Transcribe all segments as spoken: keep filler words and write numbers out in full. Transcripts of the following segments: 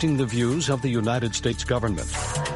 reflecting the views of the United States government.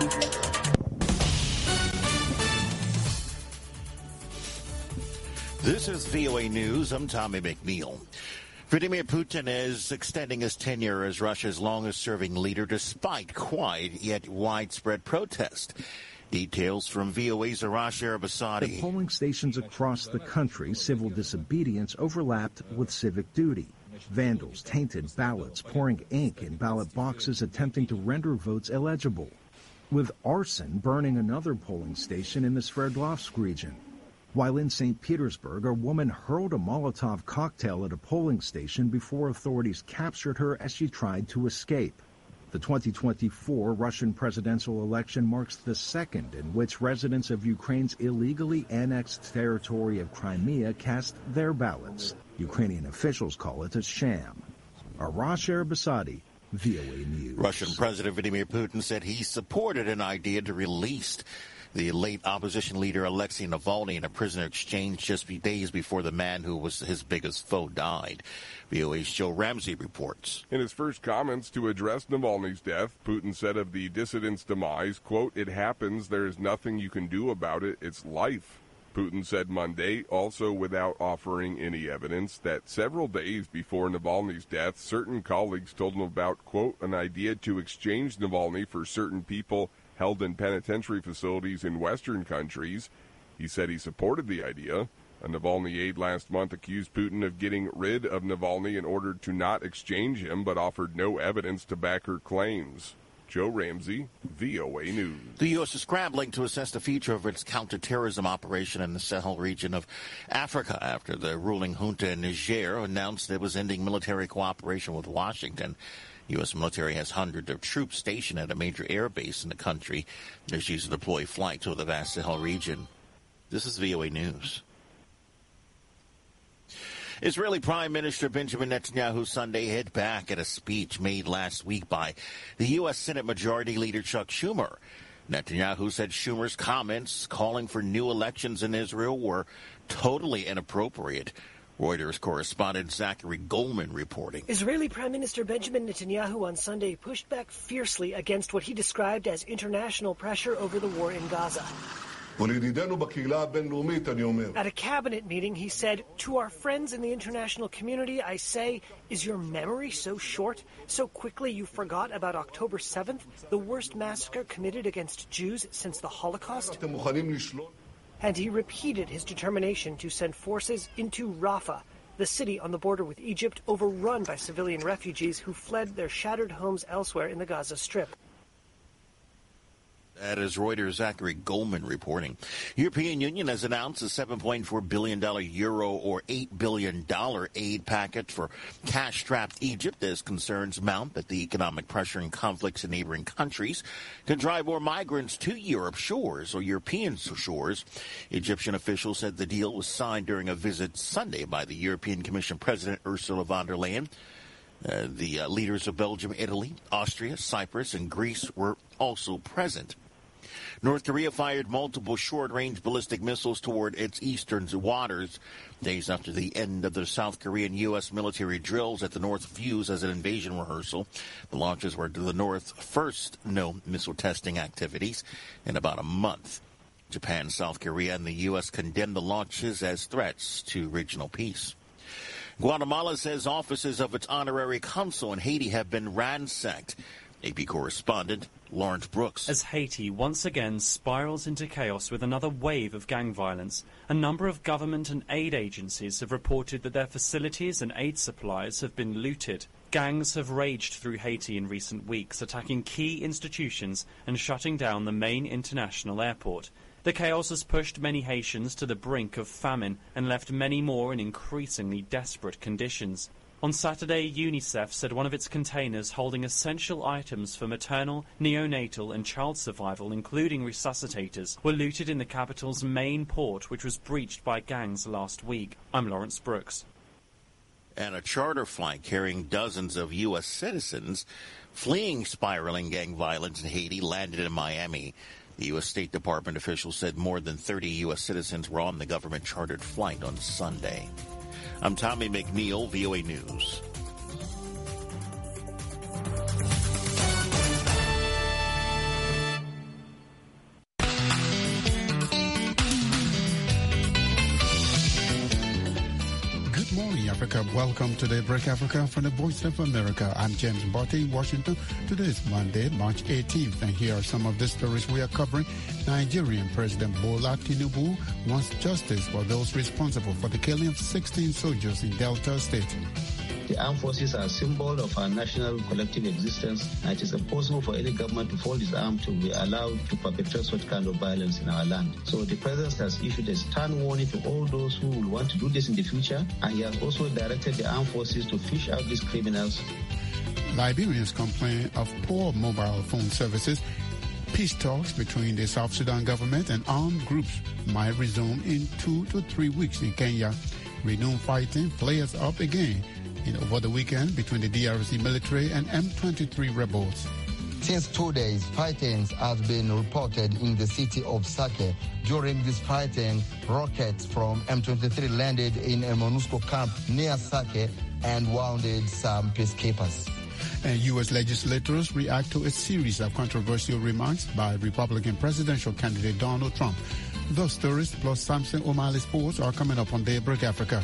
This is V O A News. I'm Tommy McNeil. Vladimir Putin is extending his tenure as Russia's longest-serving leader despite quiet yet widespread protest. Details from V O A's Arash Arabasadi. At polling stations across the country, civil disobedience overlapped with civic duty. Vandals tainted ballots, pouring ink in ballot boxes, attempting to render votes illegible. With arson burning another polling station in the Sverdlovsk region. While in Saint Petersburg, a woman hurled a Molotov cocktail at a polling station before authorities captured her as she tried to escape. The twenty twenty-four Russian presidential election marks the second in which residents of Ukraine's illegally annexed territory of Crimea cast their ballots. Ukrainian officials call it a sham. Arash Arabasadi, V O A News. Russian President Vladimir Putin said he supported an idea to release the late opposition leader Alexei Navalny in a prisoner exchange just days before the man who was his biggest foe died. V O A's Joe Ramsey reports. In his first comments to address Navalny's death, Putin said of the dissident's demise, quote, "It happens. There is nothing you can do about it. It's life." Putin said Monday, also without offering any evidence, that several days before Navalny's death, certain colleagues told him about, quote, an idea to exchange Navalny for certain people held in penitentiary facilities in Western countries. He said he supported the idea. A Navalny aide last month accused Putin of getting rid of Navalny in order to not exchange him, but offered no evidence to back her claims. Joe Ramsey, V O A News. The U S is scrambling to assess the future of its counterterrorism operation in the Sahel region of Africa after the ruling junta in Niger announced it was ending military cooperation with Washington. U S military has hundreds of troops stationed at a major air base in the country. They're used to deploy flights over the vast Sahel region. This is V O A News. Israeli Prime Minister Benjamin Netanyahu Sunday hit back at a speech made last week by the U S Senate Majority Leader Chuck Schumer. Netanyahu said Schumer's comments calling for new elections in Israel were totally inappropriate. Reuters correspondent Zachary Goldman reporting. Israeli Prime Minister Benjamin Netanyahu on Sunday pushed back fiercely against what he described as international pressure over the war in Gaza. At a cabinet meeting, he said, "To our friends in the international community, I say, is your memory so short? So quickly you forgot about October seventh, the worst massacre committed against Jews since the Holocaust?" And he repeated his determination to send forces into Rafah, the city on the border with Egypt, overrun by civilian refugees who fled their shattered homes elsewhere in the Gaza Strip. That is Reuters' Zachary Goldman reporting. European Union has announced a seven point four billion dollars euro or eight billion dollars aid package for cash-strapped Egypt as concerns mount that the economic pressure and conflicts in neighboring countries can drive more migrants to Europe's shores or European shores. Egyptian officials said the deal was signed during a visit Sunday by the European Commission President Ursula von der Leyen. Uh, the uh, leaders of Belgium, Italy, Austria, Cyprus, and Greece were also present. North Korea fired multiple short-range ballistic missiles toward its eastern waters days after the end of the South Korean U S military drills at the North views as an invasion rehearsal. The launches were the North's first no missile testing activities in about a month. Japan, South Korea, and the U S condemned the launches as threats to regional peace. Guatemala says offices of its honorary consul in Haiti have been ransacked. A P correspondent Lawrence Brooks. As Haiti once again spirals into chaos with another wave of gang violence, a number of government and aid agencies have reported that their facilities and aid supplies have been looted. Gangs have raged through Haiti in recent weeks, attacking key institutions and shutting down the main international airport. The chaos has pushed many Haitians to the brink of famine and left many more in increasingly desperate conditions. On Saturday, UNICEF said one of its containers holding essential items for maternal, neonatal and child survival, including resuscitators, were looted in the capital's main port, which was breached by gangs last week. I'm Lawrence Brooks. And a charter flight carrying dozens of U S citizens fleeing spiraling gang violence in Haiti landed in Miami. The U S State Department officials said more than thirty U S citizens were on the government-chartered flight on Sunday. I'm Tommy McNeil, V O A News. America. Welcome to Daybreak Africa from the Voice of America. I'm James Botte in Washington. Today is Monday, March eighteenth, and here are some of the stories we are covering. Nigerian President Bola Tinubu wants justice for those responsible for the killing of sixteen soldiers in Delta State. The armed forces are a symbol of our national collective existence, and it is impossible for any government to fold its arm to be allowed to perpetrate such kind of violence in our land. So the President has issued a stern warning to all those who will want to do this in the future, and he has also directed the armed forces to fish out these criminals. Liberians complain of poor mobile phone services. Peace talks between the South Sudan government and armed groups might resume in two to three weeks in Kenya. Renewed fighting flares up again over the weekend between the D R C military and M twenty-three rebels. Since two days, fighting has been reported in the city of Sake. During this fighting, rockets from M twenty-three landed in a MONUSCO camp near Sake and wounded some peacekeepers. And U S legislators react to a series of controversial remarks by Republican presidential candidate Donald Trump. Those stories plus Samson O'Malley Sports are coming up on Daybreak Africa.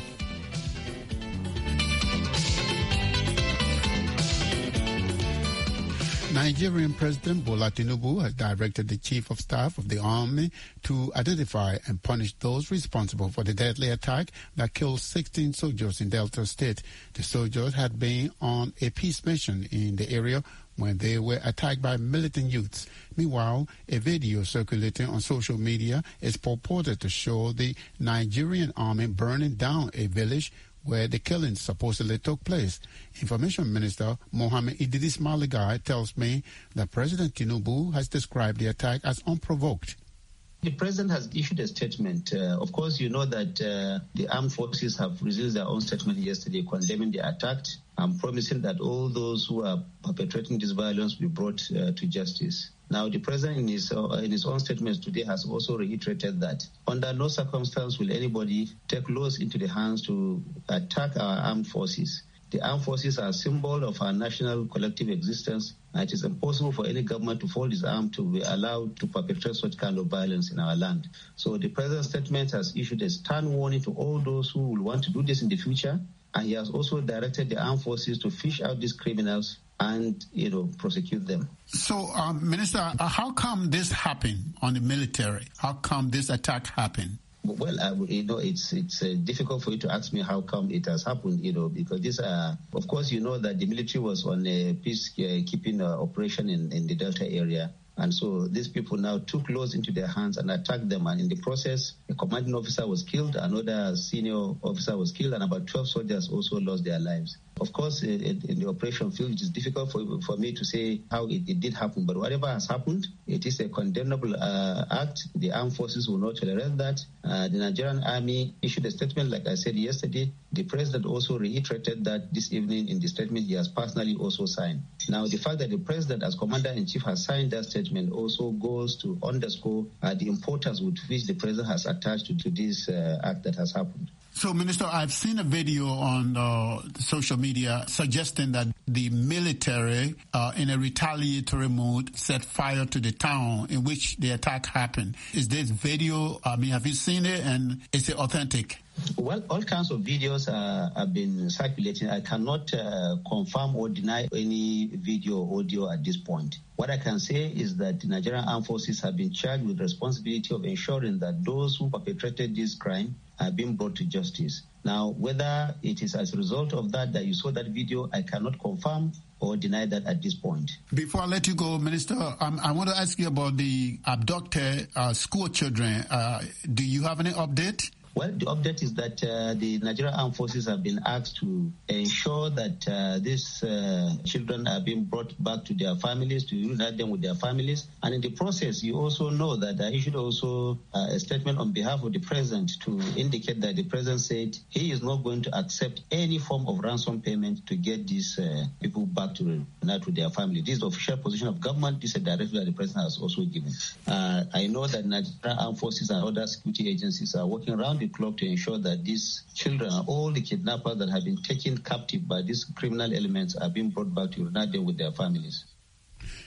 Nigerian President Bola Tinubu has directed the Chief of Staff of the Army to identify and punish those responsible for the deadly attack that killed sixteen soldiers in Delta State. The soldiers had been on a peace mission in the area when they were attacked by militant youths. Meanwhile, a video circulating on social media is purported to show the Nigerian army burning down a village where the killings supposedly took place. Information Minister Mohammed Idris Maligai tells me that President Tinubu has described the attack as unprovoked. The President has issued a statement. Uh, of course, you know that uh, the armed forces have released their own statement yesterday condemning the attack and promising that all those who are perpetrating this violence will be brought uh, to justice. Now, the President in his, uh, in his own statements today has also reiterated that under no circumstance will anybody take laws into the hands to attack our armed forces. The armed forces are a symbol of our national collective existence, and it is impossible for any government to fold its arm to be allowed to perpetrate such kind of violence in our land. So the President's statement has issued a stern warning to all those who will want to do this in the future, and he has also directed the armed forces to fish out these criminals and, you know, prosecute them. So, um, Minister, uh, how come this happened on the military? How come this attack happened? Well, I, you know, it's it's uh, difficult for you to ask me how come it has happened, you know, because this, uh, of course, you know that the military was on a peacekeeping uh, operation in, in the Delta area. And so these people now took laws into their hands and attacked them. And in the process, a commanding officer was killed, another senior officer was killed, and about twelve soldiers also lost their lives. Of course, in, in the operation field, it is difficult for, for me to say how it, it did happen. But whatever has happened, it is a condemnable uh, act. The armed forces will not tolerate that. Uh, the Nigerian army issued a statement, like I said yesterday. The president also reiterated that this evening in the statement he has personally also signed. Now, the fact that the president as commander-in-chief has signed that statement also goes to underscore uh, the importance with which the president has attached to, to this uh, act that has happened. So, Minister, I've seen a video on uh, social media suggesting that the military, uh, in a retaliatory mode, set fire to the town in which the attack happened. Is this video, I mean, have you seen it, and is it authentic? Well, all kinds of videos uh, have been circulating. I cannot uh, confirm or deny any video or audio at this point. What I can say is that the Nigerian Armed Forces have been charged with the responsibility of ensuring that those who perpetrated this crime are being brought to justice. Now, whether it is as a result of that that you saw that video, I cannot confirm or deny that at this point. Before I let you go, Minister, um, I want to ask you about the abducted uh, school children. Uh, do you have any update? Well, the update is that uh, the Nigerian Armed Forces have been asked to ensure that uh, these uh, children are being brought back to their families, to reunite them with their families. And in the process, you also know that I issued also uh, a statement on behalf of the President to indicate that the President said he is not going to accept any form of ransom payment to get these uh, people back to reunite with their family. This is the official position of government. This is a directive that the President has also given. Uh, I know that Nigerian Armed Forces and other security agencies are working around the clock to ensure that these children, all the kidnappers that have been taken captive by these criminal elements, are being brought back to reunite them with their families.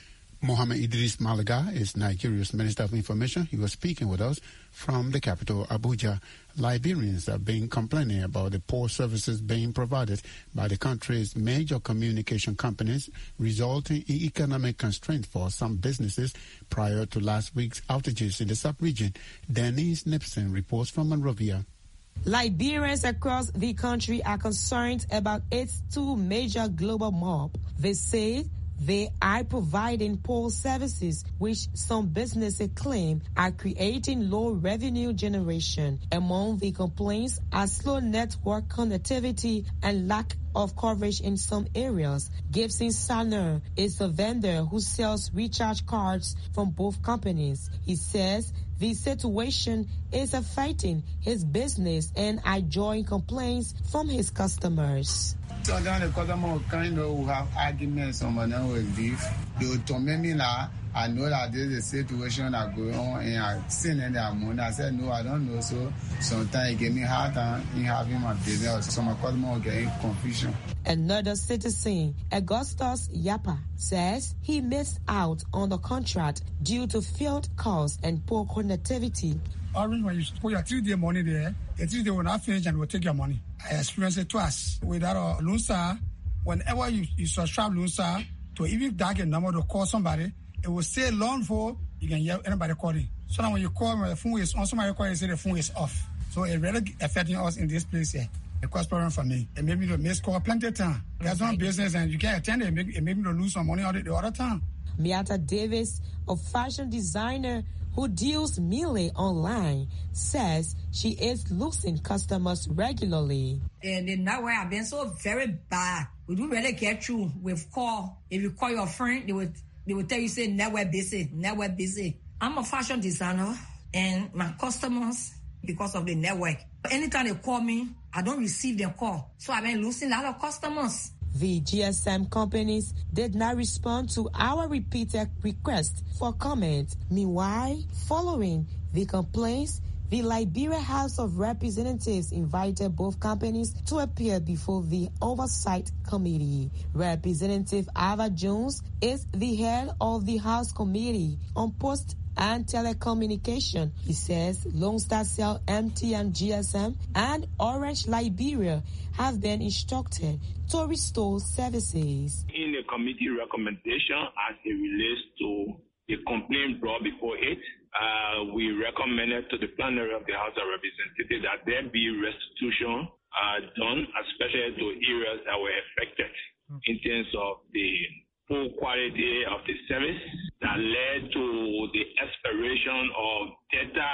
Mohammed Idris Malaga is Nigeria's Minister of Information. He was speaking with us from the capital, Abuja. Liberians have been complaining about the poor services being provided by the country's major communication companies, resulting in economic constraints for some businesses prior to last week's outages in the sub-region. Denise Nipson reports from Monrovia. Liberians across the country are concerned about its two major global malls. They say they are providing poor services, which some businesses claim are creating low revenue generation. Among the complaints are slow network connectivity and lack of coverage in some areas. Gibson Sanner is a vendor who sells recharge cards from both companies. He says the situation is affecting his business and are drawing complaints from his customers. Sometimes the customer kind of will have arguments, someone else will leave. They will torment me now. I know that there's a situation that going on and I've seen in their money. I said, no, I don't know. So sometimes it gave me hard time in having my business. So my customer will get in confusion. Another citizen, Augustus Yapa, says he missed out on the contract due to field costs and poor connectivity. Orange, when you put your three-day money there, the three-day will not finish and will take your money. I experienced it twice. Without a loan star, whenever you, you subscribe loan star, to even dark a number to call somebody, it will say long for you can hear anybody calling. So now when you call, when the phone is on, somebody call, you say the phone is off. So it really affecting us in this place here. It caused problem for me. It made me to miss call plenty of time. There's no business and you can't attend it. It made, it made me to lose some money all the, the other time. Miata Davis, a fashion designer who deals mainly online, says she is losing customers regularly. And the network have been so very bad. We don't really get through with call. If you call your friend, they will they will tell you, say, network busy, network busy. I'm a fashion designer and my customers, because of the network, anytime they call me, I don't receive their call. So I've been losing a lot of customers. The G S M companies did not respond to our repeated request for comment. Meanwhile, following the complaints, the Liberia House of Representatives invited both companies to appear before the Oversight Committee. Representative Ava Jones is the head of the House Committee on Post and Telecommunication. He says Lone Star Cell, M T and G S M and Orange Liberia have been instructed to restore services. In the committee recommendation as it relates to the complaint brought before it, uh, we recommended to the plenary of the House of Representatives that there be restitution uh, done, especially to areas that were affected in terms of the poor quality of the service that led to the expiration of data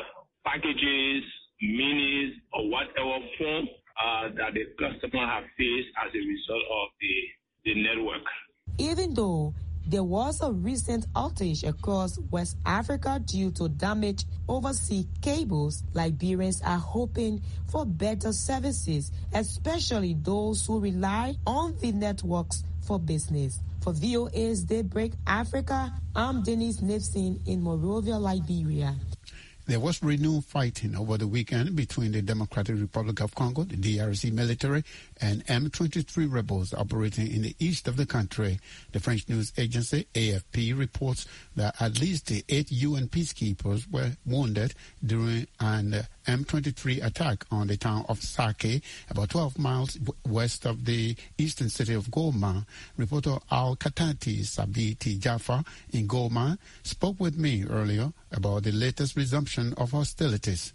packages, minis, or whatever form uh, that the customer have faced as a result of the, the network. Even though there was a recent outage across West Africa due to damaged overseas cables, Liberians are hoping for better services, especially those who rely on the networks for business. For V O A's Daybreak Africa, I'm Denise Nipson in Monrovia, Liberia. There was renewed fighting over the weekend between the Democratic Republic of Congo, the D R C military, and M twenty-three rebels operating in the east of the country. The French news agency A F P reports that at least eight U N peacekeepers were wounded during an M twenty-three attack on the town of Sake, about twelve miles west of the eastern city of Goma. Reporter Al-Katati Sabiti Jaffa in Goma spoke with me earlier about the latest resumption of hostilities.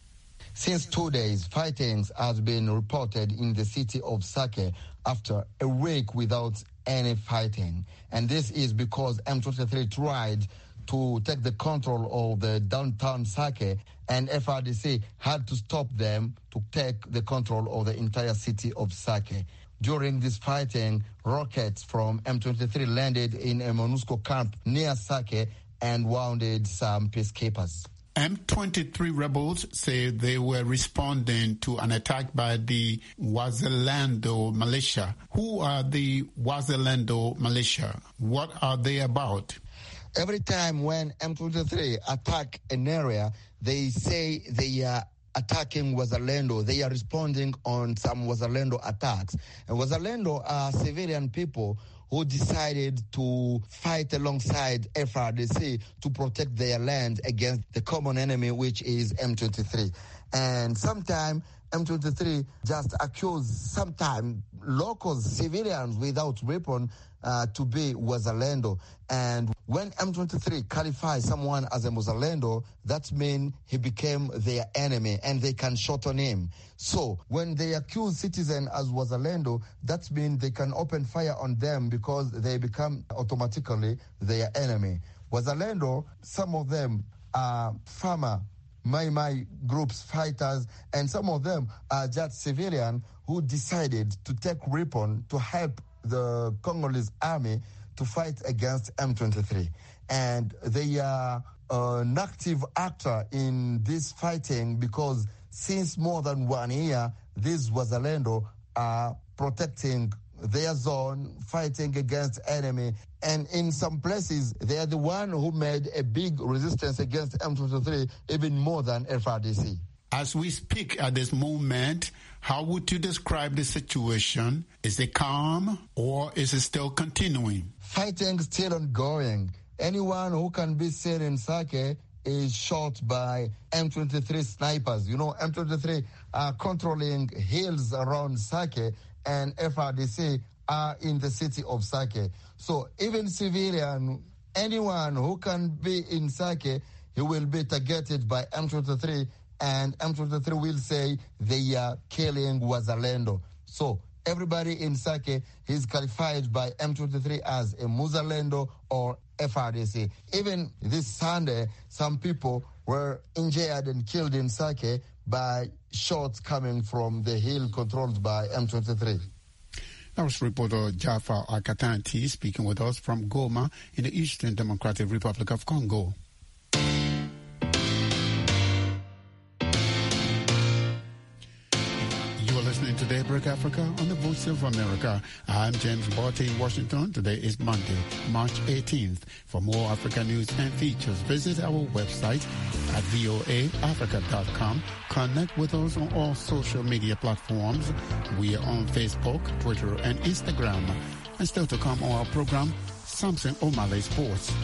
Since two days, fighting has been reported in the city of Sake after a week without any fighting. And this is because M twenty-three tried to take the control of the downtown Sake, and F R D C had to stop them to take the control of the entire city of Sake. During this fighting, rockets from M twenty-three landed in a MONUSCO camp near Sake and wounded some peacekeepers. M twenty-three rebels say they were responding to an attack by the Wazalendo militia. Who are the Wazalendo militia? What are they about? Every time when M twenty-three attack an area, they say they are attacking Wazalendo. They are responding on some Wazalendo attacks. And Wazalendo are civilian people who decided to fight alongside F R D C to protect their land against the common enemy, which is M twenty-three. And sometime M twenty-three just accused sometime locals, civilians without weapon, uh, to be Wazalendo. And when M twenty-three qualifies someone as a Wazalendo, that means he became their enemy and they can shorten him. So when they accuse citizens as Wazalendo, that means they can open fire on them because they become automatically their enemy. Wazalendo, some of them are farmer, Mai Mai groups, fighters, and some of them are just civilians who decided to take weapon to help the Congolese army to fight against M twenty-three. And they are an active actor in this fighting because since more than one year, these Wazalendo are protecting their zone, fighting against enemy. And in some places, they are the one who made a big resistance against M twenty-three, even more than F R D C. As we speak at this moment, how would you describe the situation? Is it calm or is it still continuing? Fighting still ongoing. Anyone who can be seen in Sake is shot by M twenty-three snipers. You know, M twenty-three are controlling hills around Sake, and F R D C are in the city of Sake. So even civilian, anyone who can be in Sake, he will be targeted by M twenty-three, and M twenty-three will say they are killing Wazalendo. So everybody in Sake is qualified by M twenty-three as a Muzalendo or F R D C. Even this Sunday, some people were injured and killed in Sake by shots coming from the hill controlled by M twenty-three. That was reporter Jafar Akatanti speaking with us from Goma in the Eastern Democratic Republic of Congo. To Daybreak Africa on the Voice of America. I'm James Barty in Washington. Today is Monday, March eighteenth. For more Africa news and features, visit our website at v o a africa dot com. Connect with us on all social media platforms. We are on Facebook, Twitter, and Instagram. And still to come on our program, Samson O'Malley Sports.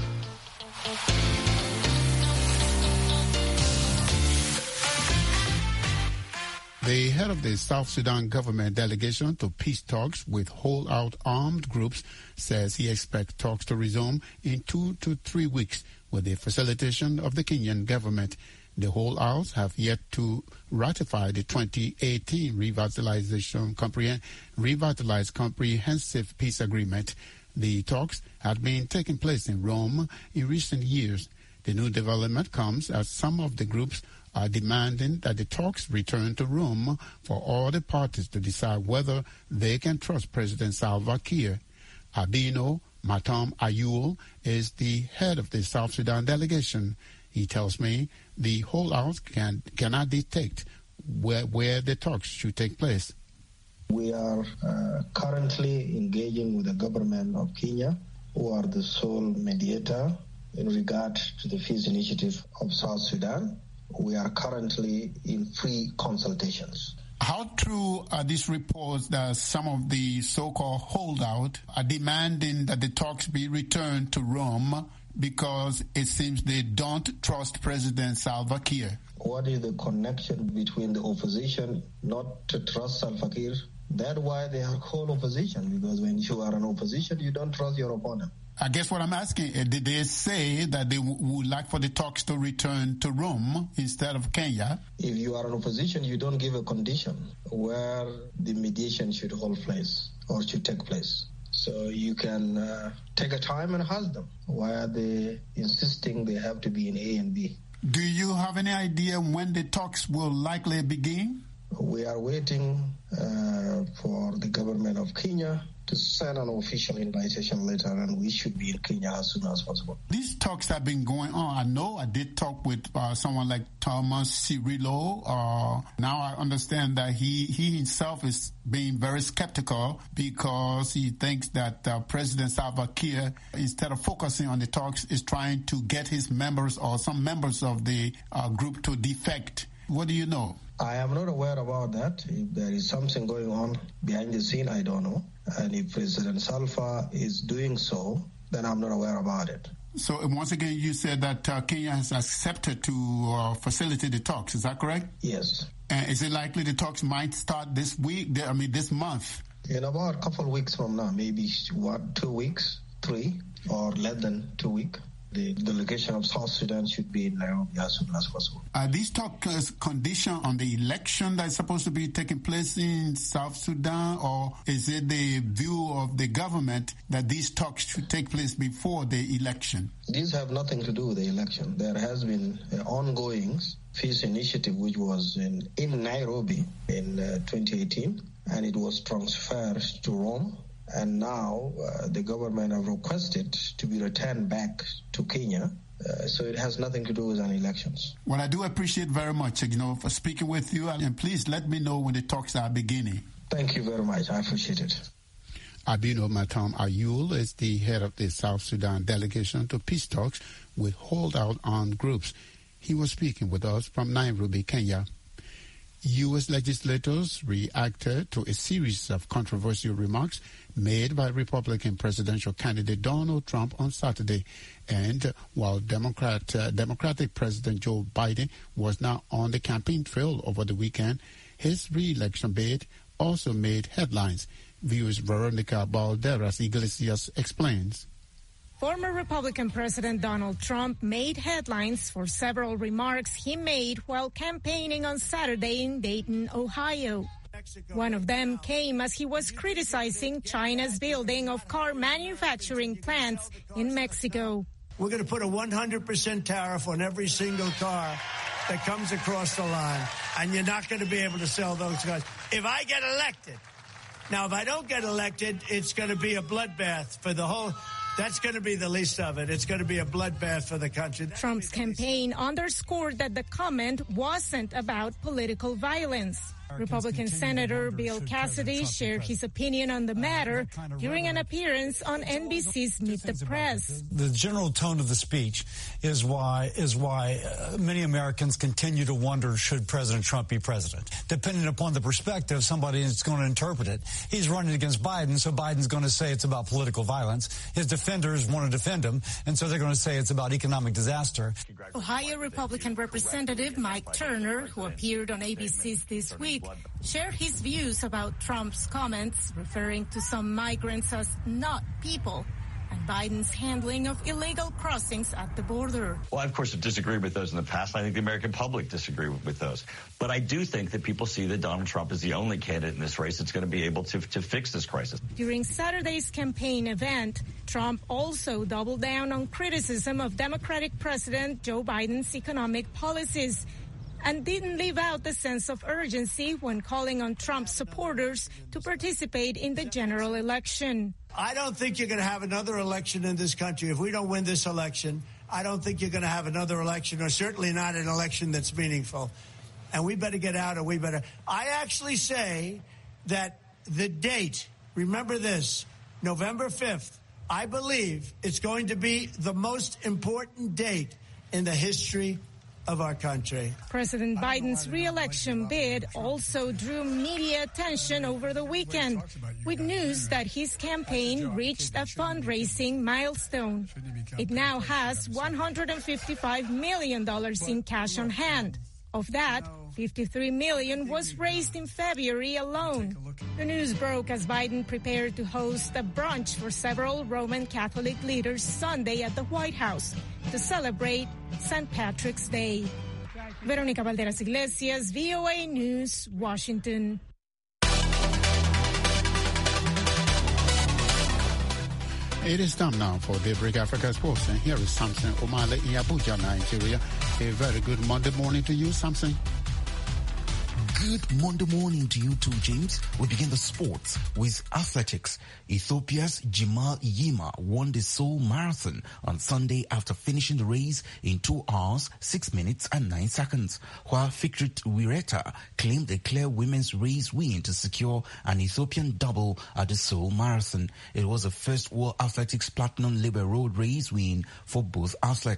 The head of the South Sudan government delegation to peace talks with holdout armed groups says he expects talks to resume in two to three weeks with the facilitation of the Kenyan government. The holdouts have yet to ratify the twenty eighteen revitalization comprehend, revitalized comprehensive peace agreement. The talks had been taking place in Rome in recent years. The new development comes as some of the groups are demanding that the talks return to Rome for all the parties to decide whether they can trust President Salva Kiir. Abino Matam Ayul is the head of the South Sudan delegation. He tells me the holdouts can, cannot dictate where, where the talks should take place. We are uh, currently engaging with the government of Kenya, who are the sole mediator in regard to the peace initiative of South Sudan. We are currently in free consultations. How true are these reports that some of the so-called holdout are demanding that the talks be returned to Rome because it seems they don't trust President Salva Kiir? What is the connection between the opposition not to trust Salva Kiir? That's why they are called opposition, because when you are an opposition, you don't trust your opponent. I guess what I'm asking, did they say that they w- would like for the talks to return to Rome instead of Kenya? If you are an opposition, you don't give a condition where the mediation should hold place or should take place. So you can uh, take a time and ask them why are they insisting they have to be in A and B. Do you have any idea when the talks will likely begin? We are waiting uh, for the government of Kenya to send an official invitation letter, and we should be in Kenya as soon as possible. These talks have been going on. I know I did talk with uh, someone like Thomas Cirillo. Uh, now I understand that he, he himself is being very skeptical because he thinks that uh, President Salva Kiir, instead of focusing on the talks, is trying to get his members or some members of the uh, group to defect. What do you know? I am not aware about that. If there is something going on behind the scene, I don't know. And if President Salva is doing so, then I'm not aware about it. So once again, you said that uh, Kenya has accepted to uh, facilitate the talks. Is that correct? Yes. And is it likely the talks might start this week? I mean, this month? In about a couple of weeks from now, maybe what, two weeks, three, or less than two weeks. The delegation of South Sudan should be in Nairobi as soon as possible. Are these talks conditioned on the election that's supposed to be taking place in South Sudan, or is it the view of the government that these talks should take place before the election? These have nothing to do with the election. There has been an ongoing peace initiative which was in, in Nairobi in uh, twenty eighteen, and it was transferred to Rome. And now uh, the government have requested to be returned back to Kenya. Uh, so it has nothing to do with any elections. Well, I do appreciate very much, you know, for speaking with you. And please let me know when the talks are beginning. Thank you very much. I appreciate it. Abino Matam Ayul is the head of the South Sudan delegation to peace talks with holdout armed groups. He was speaking with us from Nairobi, Kenya. U S legislators reacted to a series of controversial remarks made by Republican presidential candidate Donald Trump on Saturday. And while Democrat, uh, Democratic President Joe Biden was now on the campaign trail over the weekend, his re-election bid also made headlines. Viewers Veronica Balderas Iglesias explains. Former Republican President Donald Trump made headlines for several remarks he made while campaigning on Saturday in Dayton, Ohio. One of them came as he was criticizing China's building of car manufacturing plants in Mexico. We're going to put a one hundred percent tariff on every single car that comes across the line, and you're not going to be able to sell those cars. If I get elected, now if I don't get elected, it's going to be a bloodbath for the whole... That's going to be the least of it. It's going to be a bloodbath for the country. Trump's campaign underscored that the comment wasn't about political violence. Republican Senator Bill Cassidy shared his opinion on the matter during an appearance on N B C's Meet the Press. The general tone of the speech is why is why uh, many Americans continue to wonder, should President Trump be president? Depending upon the perspective, somebody is going to interpret it. He's running against Biden, so Biden's going to say it's about political violence. His defenders want to defend him, and so they're going to say it's about economic disaster. Ohio Republican Representative Mike Turner, who appeared on A B C's This Week, shared his views about Trump's comments, referring to some migrants as not people, and Biden's handling of illegal crossings at the border. Well, I, of course, have disagreed with those in the past. I think the American public disagree with, with those. But I do think that people see that Donald Trump is the only candidate in this race that's going to be able to, to fix this crisis. During Saturday's campaign event, Trump also doubled down on criticism of Democratic President Joe Biden's economic policies, and didn't leave out the sense of urgency when calling on Trump's supporters to participate in the general election. I don't think you're going to have another election in this country. If we don't win this election, I don't think you're going to have another election, or certainly not an election that's meaningful. And we better get out, or we better... I actually say that the date, remember this, November fifth, I believe it's going to be the most important date in the history of our country. President Biden's re-election bid also drew media attention over the weekend, with news that his campaign reached a fundraising milestone. It now has one hundred fifty-five million dollars in cash on hand. Of that, fifty-three million dollars was raised in February alone. The news broke as Biden prepared to host a brunch for several Roman Catholic leaders Sunday at the White House to celebrate Saint Patrick's Day. Veronica Valderas Iglesias, V O A News, Washington. It is time now for Daybreak Africa Sports, and here is Samson Omale in Abuja, Nigeria. A very good Monday morning to you, Samson. Good Monday morning to you too, James. We begin the sports with athletics. Ethiopia's Jamal Yima won the Seoul Marathon on Sunday after finishing the race in two hours, six minutes and nine seconds, while Fikrit Wireta claimed a clear women's race win to secure an Ethiopian double at the Seoul Marathon. It was the first World Athletics Platinum Labor Road race win for both athletes.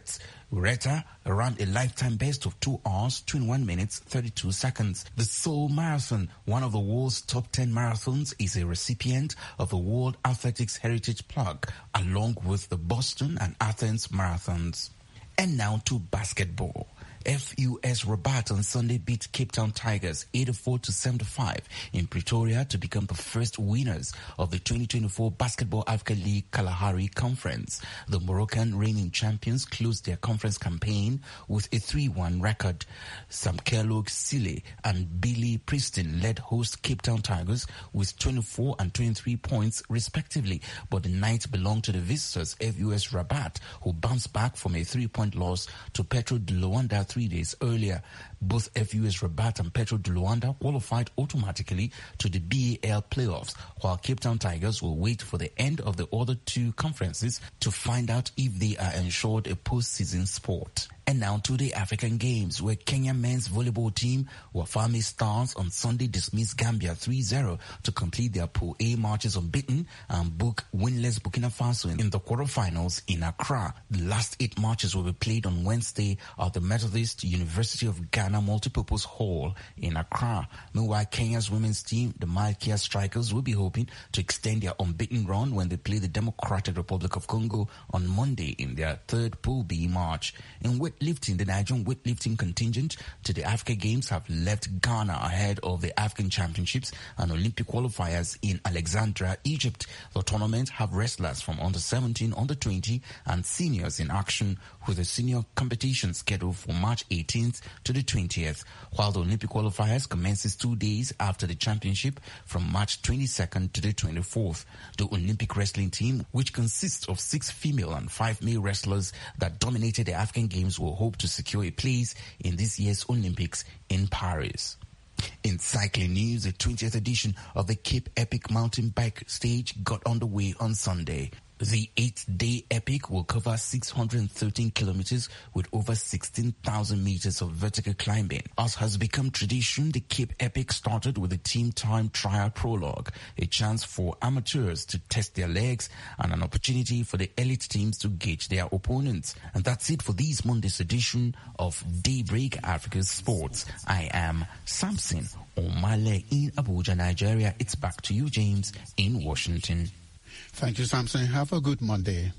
Ureta ran a lifetime best of two hours, twenty-one minutes, thirty-two seconds. The Seoul Marathon, one of the world's top ten marathons, is a recipient of the World Athletics Heritage Plaque, along with the Boston and Athens marathons. And now to basketball. F U S Rabat on Sunday beat Cape Town Tigers eighty-four to seventy-five in Pretoria to become the first winners of the twenty twenty-four Basketball Africa League Kalahari Conference. The Moroccan reigning champions closed their conference campaign with a three one record. Sam Kellogg Sile and Billy Preston led host Cape Town Tigers with twenty-four and twenty-three points respectively, but the night belonged to the visitors F U S Rabat, who bounced back from a three-point loss to Petro de Luanda three days earlier. Both F U S Rabat and Petro de Luanda qualified automatically to the B A L playoffs, while Cape Town Tigers will wait for the end of the other two conferences to find out if they are ensured a postseason spot. And now to the African Games, where Kenya men's volleyball team, Wafame Stars, on Sunday dismissed Gambia three zero to complete their Pool A matches unbeaten and book winless Burkina Faso in the quarterfinals in Accra. The last eight matches will be played on Wednesday at the Methodist University of Ghana Multipurpose Hall in Accra. Meanwhile, Kenya's women's team, the Malkia Strikers, will be hoping to extend their unbeaten run when they play the Democratic Republic of Congo on Monday in their third Pool B match. In weightlifting, the Nigerian weightlifting contingent to the Africa Games have left Ghana ahead of the African Championships and Olympic qualifiers in Alexandria, Egypt. The tournament have wrestlers from under seventeen, under twenty and seniors in action, with the senior competition scheduled for March eighteenth to the twentieth, while the Olympic qualifiers commences two days after the championship from March twenty-second to the twenty-fourth. The Olympic wrestling team, which consists of six female and five male wrestlers that dominated the African Games, will hope to secure a place in this year's Olympics in Paris. In cycling news, the twentieth edition of the Cape Epic mountain bike stage got underway on Sunday. The eight-day epic will cover six hundred thirteen kilometers with over sixteen thousand meters of vertical climbing. As has become tradition, the Cape Epic started with a team time trial prologue, a chance for amateurs to test their legs and an opportunity for the elite teams to gauge their opponents. And that's it for this Monday's edition of Daybreak Africa's Sports. I am Samson Omale in Abuja, Nigeria. It's back to you, James, in Washington. Thank you, Samson. Have a good Monday.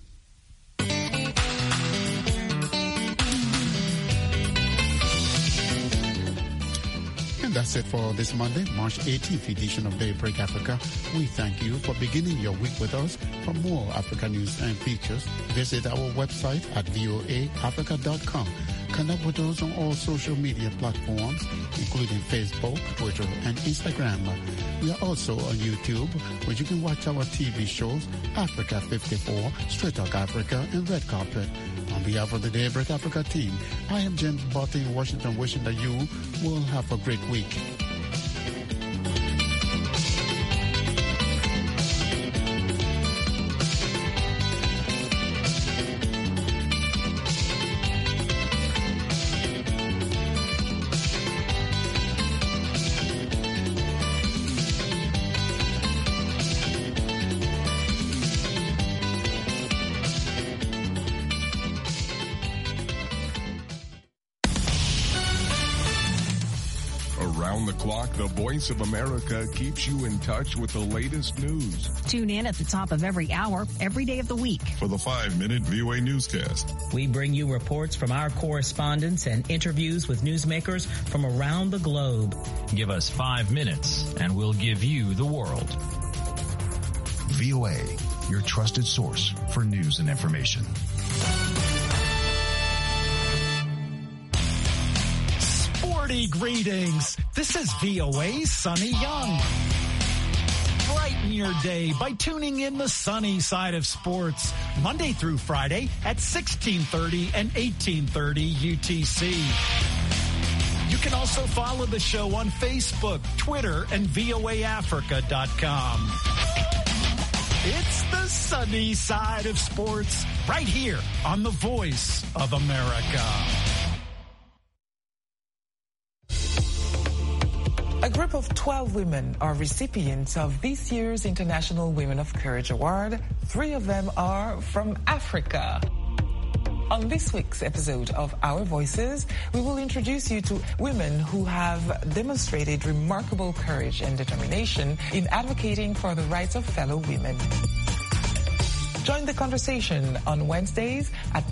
And that's it for this Monday, March eighteenth edition of Daybreak Africa. We thank you for beginning your week with us. For more Africa news and features, visit our website at V O A Africa dot com. Connect with us on all social media platforms, including Facebook, Twitter, and Instagram. We are also on YouTube, where you can watch our T V shows, Africa fifty-four, Straight Talk Africa, and Red Carpet. On behalf of the Daybreak Africa team, I am James Barton in Washington, wishing that you will have a great week. Around the clock, the Voice of America keeps you in touch with the latest news. Tune in at the top of every hour, every day of the week. For the five-minute V O A newscast. We bring you reports from our correspondents and interviews with newsmakers from around the globe. Give us five minutes, and we'll give you the world. V O A, your trusted source for news and information. Greetings. This is V O A's Sunny Young. Brighten your day by tuning in the sunny side of sports, Monday through Friday at sixteen thirty and eighteen thirty U T C. You can also follow the show on Facebook, Twitter, and V O A Africa dot com. It's the sunny side of sports right here on the Voice of America. A group of twelve women are recipients of this year's International Women of Courage Award. Three of them are from Africa. On this week's episode of Our Voices, we will introduce you to women who have demonstrated remarkable courage and determination in advocating for the rights of fellow women. Join the conversation on Wednesdays at